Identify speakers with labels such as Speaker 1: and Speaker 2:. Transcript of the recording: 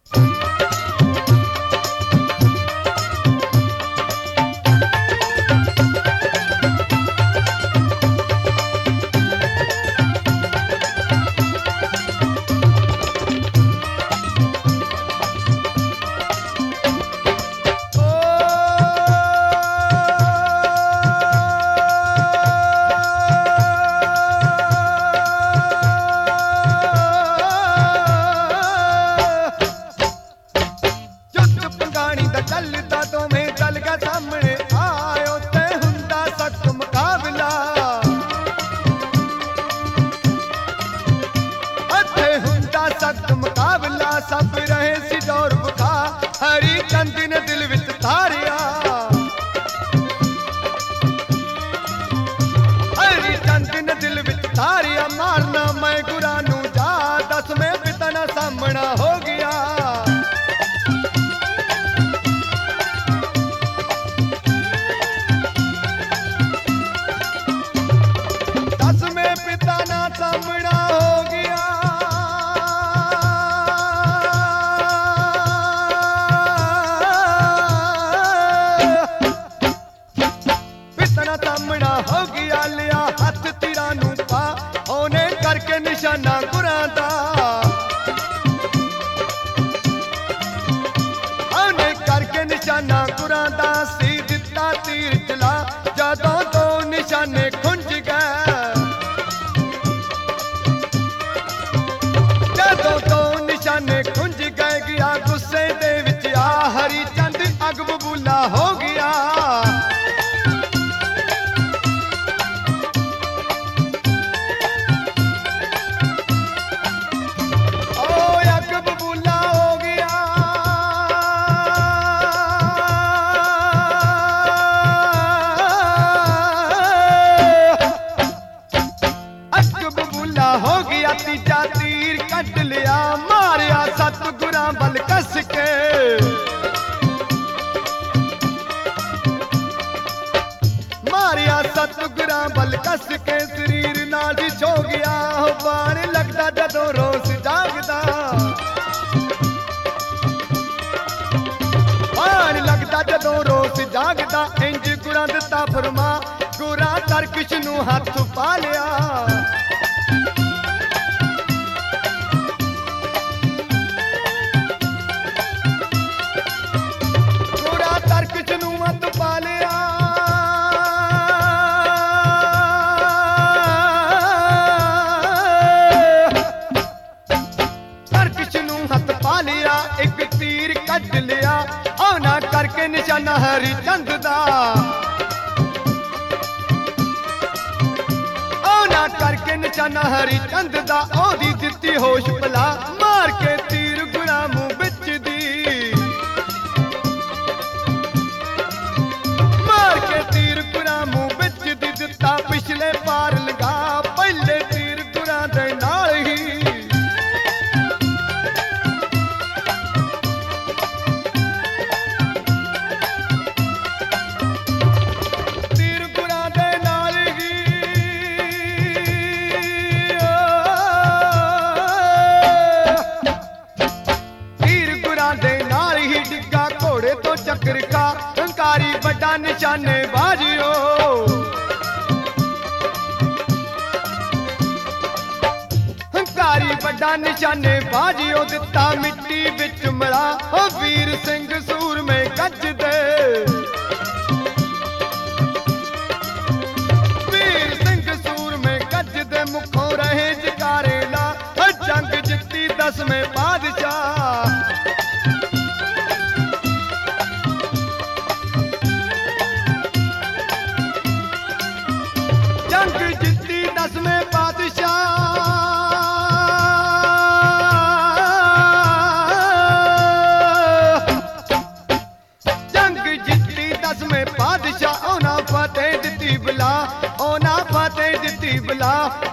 Speaker 1: सब रहे सी दौर बुखा हरी चंद ने दिल विच तारिया हरी चंद ने दिल विच तारिया मारना मैं गुरा नू जा दस में पिता ना सामना हो गया दस में पिता ना सामना हो गया हो गया लिया हाथ तीरा नू पा ओने करके निशाना गुरां दा ओने करके निशाना गुरां दा सी दिता तीर चला जदों तो निशाने खुंज गए जदों तो निशाने खुंज गए गया गुस्से दे विच आ हरी चंद अग बबूला हो गया हो गया तीजा तीर कट लिया मारिया सतगुरां बल कस के मारिया सतगुरां बल कस के शरीर नाल हो गया बाण लगदा जदों रोस जागदा बाण लगदा जदों रोस जागदा इंज गुरां दिता फरमा गुरां तरकश नू हथ पा लिया एक तीर कट लिया औना करके निशाना हरी चंद दा औना करके निशाना हरी चंद दा ओदी दित्ती होश भला मार के तीर गुरां मुंह बिच दी मार के तीर गुरां मुंह बिच दी दिता पिछले पार लगा पहले तीर गुरां दे नाल ही चक्र का हंकारी बड़ा निशाने बाजियो हंकारी बड़ा निशाने बाजियो दिता मिट्टी बिच मिला ओ वीर सिंह सूर में गज दे वीर सिंह सूर में गज दे मुखों रहे जकारे ला जंग जित्ती 10वें बादशाह जित्ती 10वें बादशाह जंग जित्ती 10वें बादशाह ओना फतेह दित्ती बला ओना फतेह दित्ती बला